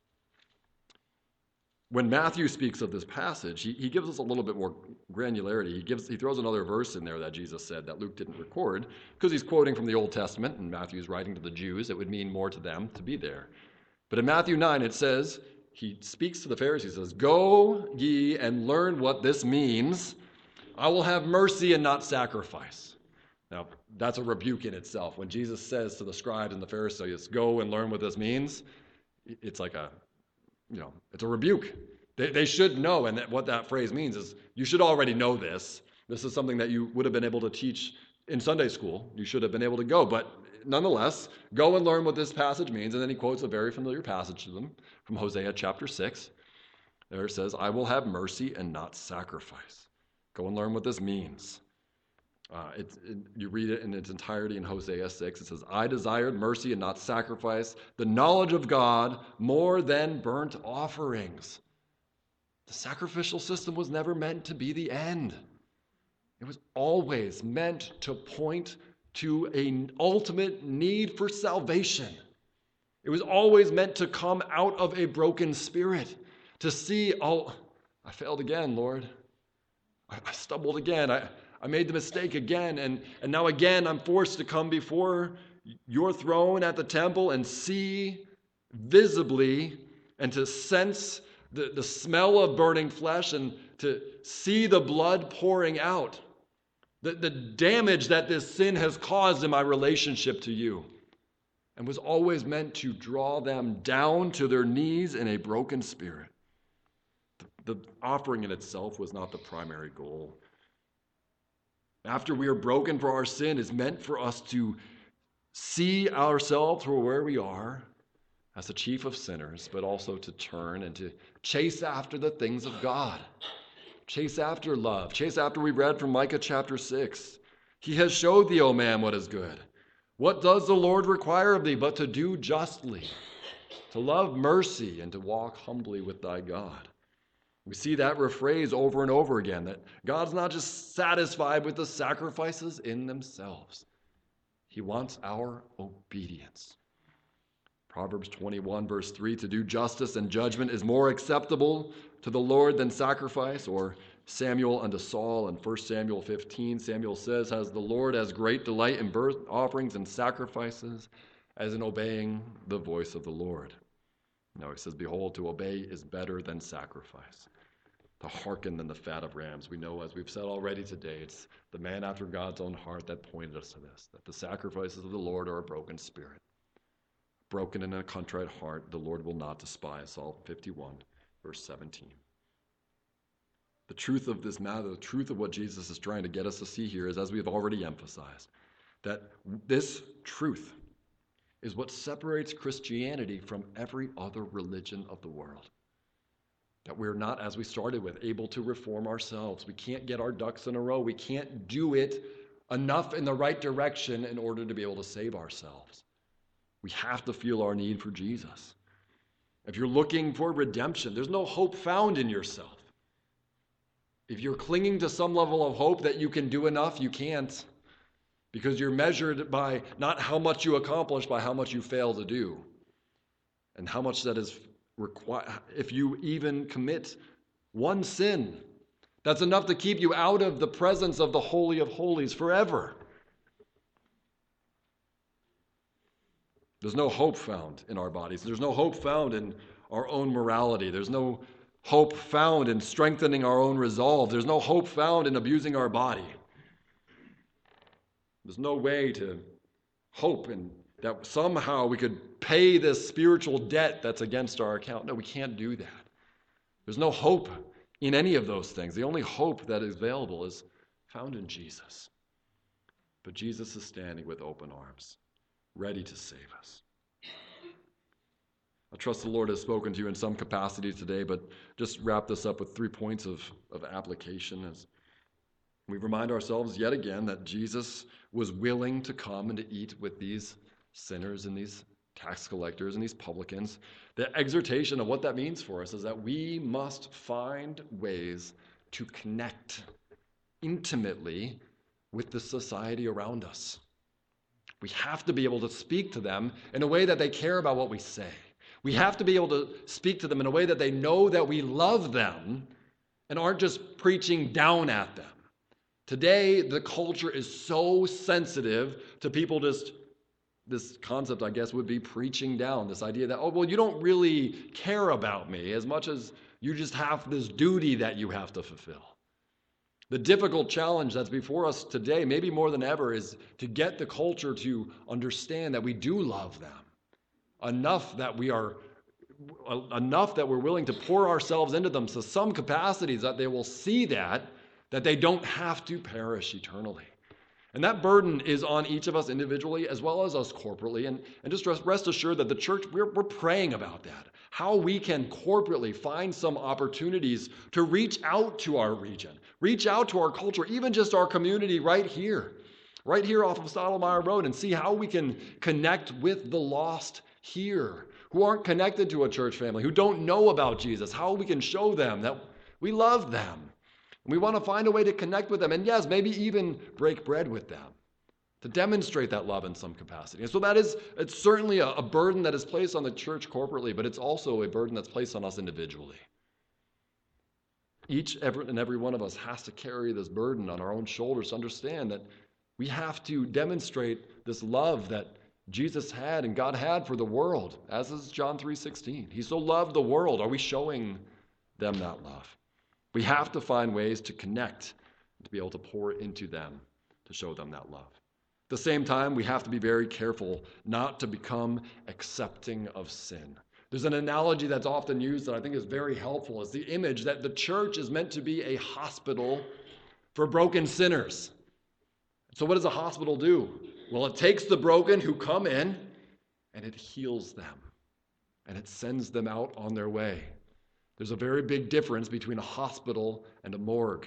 When Matthew speaks of this passage, he gives us a little bit more granularity. He throws another verse in there that Jesus said that Luke didn't record, because he's quoting from the Old Testament, and Matthew's writing to the Jews. It would mean more to them to be there. But in Matthew 9, it says, he speaks to the Pharisees, says, go ye and learn what this means. I will have mercy and not sacrifice. Now, that's a rebuke in itself. When Jesus says to the scribes and the Pharisees, go and learn what this means, it's like it's a rebuke. They should know, and what that phrase means is you should already know this. This is something that you would have been able to teach in Sunday school. You should have been able to go, but nonetheless, go and learn what this passage means. And then he quotes a very familiar passage to them from Hosea chapter 6. There it says, I will have mercy and not sacrifice. Go and learn what this means. You read it in its entirety in Hosea 6. It says, I desired mercy and not sacrifice, the knowledge of God more than burnt offerings. The sacrificial system was never meant to be the end. It was always meant to point to an ultimate need for salvation. It was always meant to come out of a broken spirit, to see, oh, I failed again, Lord. I stumbled again. I made the mistake again, and now again I'm forced to come before your throne at the temple and see visibly and to sense the smell of burning flesh and to see the blood pouring out. The damage that this sin has caused in my relationship to you, and was always meant to draw them down to their knees in a broken spirit. The offering in itself was not the primary goal. After we are broken for our sin, is meant for us to see ourselves for where we are as the chief of sinners, but also to turn and to chase after the things of God. Chase after love. Chase after we read from Micah chapter 6. He has showed thee, O man, what is good. What does the Lord require of thee but to do justly, to love mercy, and to walk humbly with thy God? We see that rephrase over and over again, that God's not just satisfied with the sacrifices in themselves. He wants our obedience. Proverbs 21, verse 3, to do justice and judgment is more acceptable to the Lord than sacrifice. Or Samuel unto Saul in 1 Samuel 15, Samuel says, has the Lord as great delight in burnt offerings and sacrifices as in obeying the voice of the Lord. No, he says, behold, to obey is better than sacrifice, to hearken than the fat of rams. We know, as we've said already today, it's the man after God's own heart that pointed us to this, that the sacrifices of the Lord are a broken spirit. Broken and a contrite heart, the Lord will not despise. Psalm 51, verse 17. The truth of this matter, the truth of what Jesus is trying to get us to see here is, as we have already emphasized, that this truth is what separates Christianity from every other religion of the world. That we're not, as we started with, able to reform ourselves. We can't get our ducks in a row. We can't do it enough in the right direction in order to be able to save ourselves. We have to feel our need for Jesus. If you're looking for redemption, there's no hope found in yourself. If you're clinging to some level of hope that you can do enough, you can't. Because you're measured by not how much you accomplish, by how much you fail to do. And how much that is required. If you even commit one sin, that's enough to keep you out of the presence of the Holy of Holies forever. There's no hope found in our bodies. There's no hope found in our own morality. There's no hope found in strengthening our own resolve. There's no hope found in abusing our body. There's no way to hope in that somehow we could pay this spiritual debt that's against our account. No, we can't do that. There's no hope in any of those things. The only hope that is available is found in Jesus. But Jesus is standing with open arms, ready to save us. I trust the Lord has spoken to you in some capacity today, but just wrap this up with 3 points of application as we remind ourselves yet again that Jesus was willing to come and to eat with these sinners and these tax collectors and these publicans. The exhortation of what that means for us is that we must find ways to connect intimately with the society around us. We have to be able to speak to them in a way that they care about what we say. We have to be able to speak to them in a way that they know that we love them and aren't just preaching down at them. Today, the culture is so sensitive to people just, this concept, I guess, would be preaching down. This idea that, oh, well, you don't really care about me as much as you just have this duty that you have to fulfill. The difficult challenge that's before us today, maybe more than ever, is to get the culture to understand that we do love them enough that we're willing to pour ourselves into them to some capacities that they will see that they don't have to perish eternally. And that burden is on each of us individually as well as us corporately. And just rest assured that the church, we're praying about that. How we can corporately find some opportunities to reach out to our region, reach out to our culture, even just our community right here off of Stottlemyre Road, and see how we can connect with the lost here who aren't connected to a church family, who don't know about Jesus, how we can show them that we love them. And we want to find a way to connect with them, and yes, maybe even break bread with them to demonstrate that love in some capacity. And so it's certainly a burden that is placed on the church corporately, but it's also a burden that's placed on us individually. Every one of us has to carry this burden on our own shoulders to understand that we have to demonstrate this love that Jesus had and God had for the world, as is John 3:16. He so loved the world. Are we showing them that love? We have to find ways to connect, to be able to pour into them, to show them that love. At the same time, we have to be very careful not to become accepting of sin. There's an analogy that's often used that I think is very helpful. It's the image that the church is meant to be a hospital for broken sinners. So what does a hospital do? Well, it takes the broken who come in and it heals them and it sends them out on their way. There's a very big difference between a hospital and a morgue.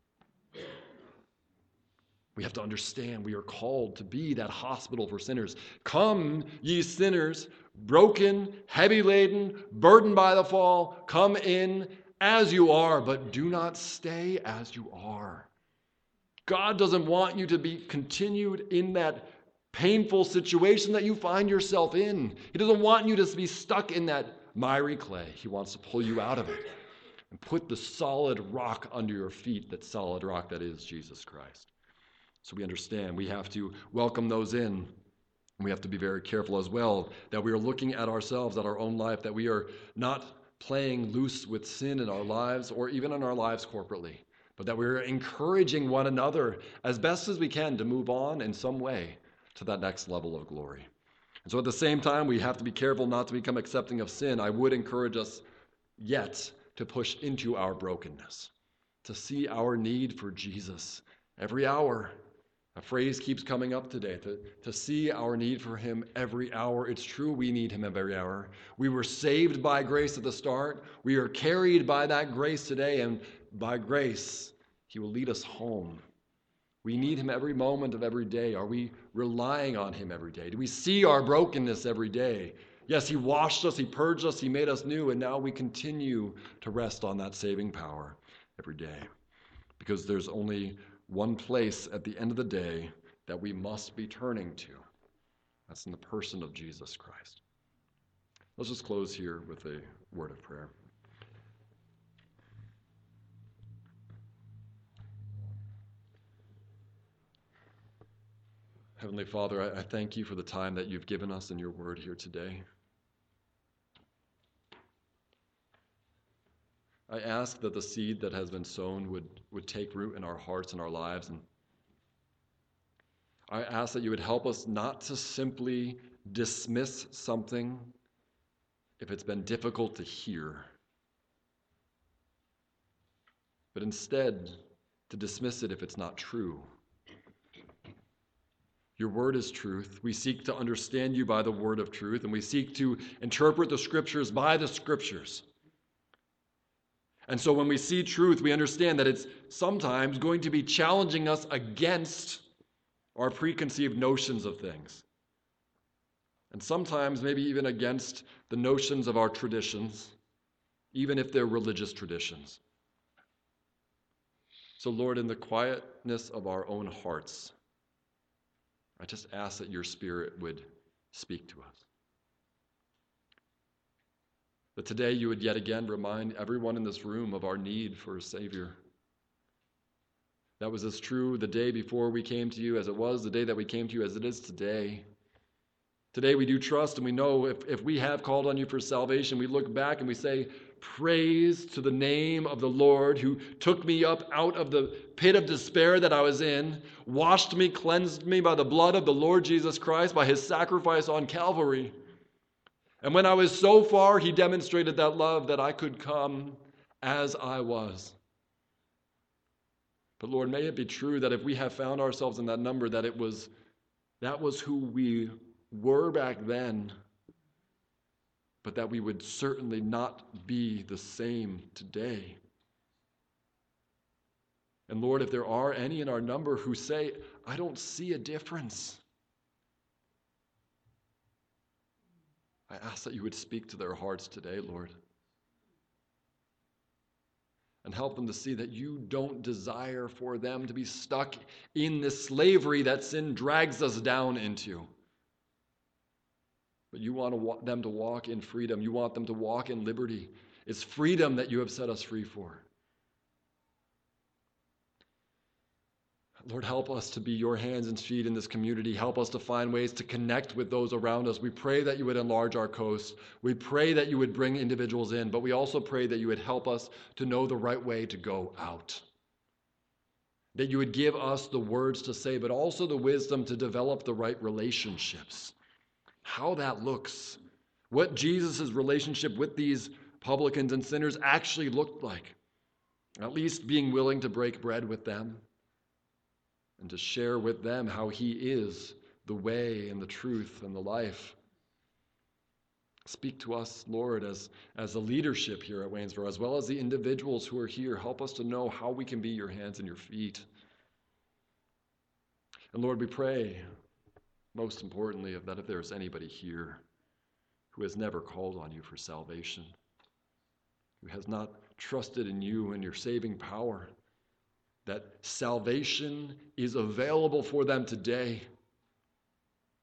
We have to understand we are called to be that hospital for sinners. Come, ye sinners, broken, heavy laden, burdened by the fall, come in as you are, but do not stay as you are. God doesn't want you to be continued in that painful situation that you find yourself in. He doesn't want you to be stuck in that miry clay. He wants to pull you out of it and put the solid rock under your feet, that solid rock that is Jesus Christ. So we understand we have to welcome those in. We have to be very careful as well that we are looking at ourselves, at our own life, that we are not playing loose with sin in our lives or even in our lives corporately, but that we're encouraging one another as best as we can to move on in some way to that next level of glory. And so at the same time, we have to be careful not to become accepting of sin. I would encourage us yet to push into our brokenness, to see our need for Jesus every hour. A phrase keeps coming up today, to see our need for him every hour. It's true, we need him every hour. We were saved by grace at the start. We are carried by that grace today, and by grace, he will lead us home. We need him every moment of every day. Are we relying on him every day? Do we see our brokenness every day? Yes, he washed us, he purged us, he made us new, and now we continue to rest on that saving power every day. Because there's only one place at the end of the day that we must be turning to. That's in the person of Jesus Christ. Let's just close here with a word of prayer. Heavenly Father, I thank you for the time that you've given us in your word here today. I ask that the seed that has been sown would take root in our hearts and our lives. And I ask that you would help us not to simply dismiss something if it's been difficult to hear, but instead to dismiss it if it's not true. Your word is truth. We seek to understand you by the word of truth, and we seek to interpret the scriptures by the scriptures. And so when we see truth, we understand that it's sometimes going to be challenging us against our preconceived notions of things. And sometimes maybe even against the notions of our traditions, even if they're religious traditions. So Lord, in the quietness of our own hearts, I just ask that your Spirit would speak to us. That today you would yet again remind everyone in this room of our need for a Savior. That was as true the day before we came to you as it was the day that we came to you as it is today. Today we do trust and we know if we have called on you for salvation, we look back and we say, praise to the name of the Lord who took me up out of the pit of despair that I was in, washed me, cleansed me by the blood of the Lord Jesus Christ, by his sacrifice on Calvary. And when I was so far, he demonstrated that love that I could come as I was. But Lord, may it be true that if we have found ourselves in that number, that was who we were back then, but that we would certainly not be the same today. And Lord, if there are any in our number who say, I don't see a difference, I ask that you would speak to their hearts today, Lord, and help them to see that you don't desire for them to be stuck in this slavery that sin drags us down into. But you want them to walk in freedom. You want them to walk in liberty. It's freedom that you have set us free for. Lord, help us to be your hands and feet in this community. Help us to find ways to connect with those around us. We pray that you would enlarge our coast. We pray that you would bring individuals in, but we also pray that you would help us to know the right way to go out. That you would give us the words to say, but also the wisdom to develop the right relationships. How that looks. What Jesus' relationship with these publicans and sinners actually looked like. At least being willing to break bread with them. And to share with them how he is the way and the truth and the life. Speak to us, Lord, as the leadership here at Waynesboro, as well as the individuals who are here. Help us to know how we can be your hands and your feet. And Lord, we pray, most importantly, that if there's anybody here who has never called on you for salvation, who has not trusted in you and your saving power, that salvation is available for them today.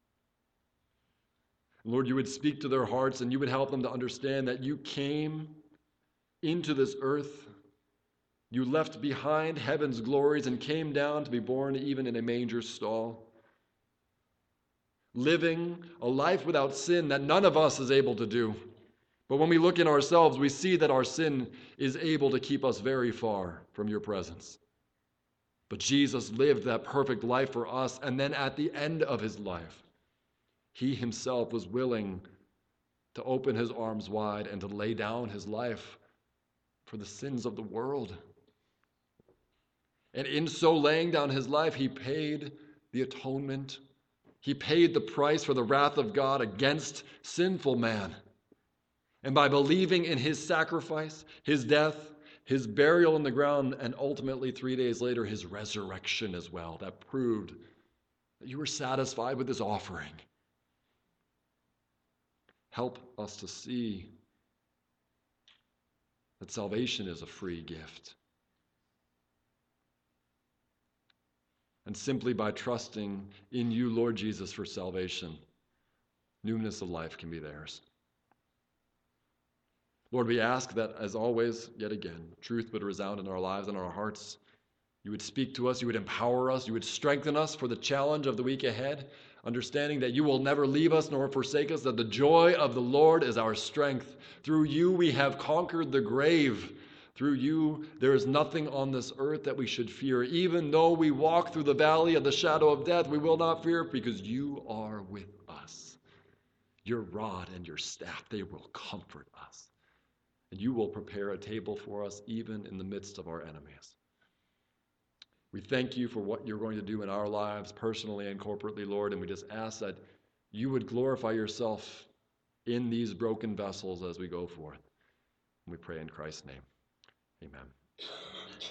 Lord, you would speak to their hearts and you would help them to understand that you came into this earth. You left behind heaven's glories and came down to be born even in a manger stall, living a life without sin that none of us is able to do. But when we look in ourselves, we see that our sin is able to keep us very far from your presence. But Jesus lived that perfect life for us, and then at the end of his life, he himself was willing to open his arms wide and to lay down his life for the sins of the world. And in so laying down his life, he paid the atonement. He paid the price for the wrath of God against sinful man. And by believing in his sacrifice, his death, his burial in the ground, and ultimately 3 days later, his resurrection as well, that proved that you were satisfied with his offering. Help us to see that salvation is a free gift. And simply by trusting in you, Lord Jesus, for salvation, newness of life can be theirs. Lord, we ask that, as always, yet again, truth would resound in our lives and our hearts. You would speak to us, you would empower us, you would strengthen us for the challenge of the week ahead, understanding that you will never leave us nor forsake us, that the joy of the Lord is our strength. Through you we have conquered the grave. Through you there is nothing on this earth that we should fear. Even though we walk through the valley of the shadow of death, we will not fear because you are with us. Your rod and your staff, they will comfort us. And you will prepare a table for us even in the midst of our enemies. We thank you for what you're going to do in our lives, personally and corporately, Lord, and we just ask that you would glorify yourself in these broken vessels as we go forth. And we pray in Christ's name. Amen.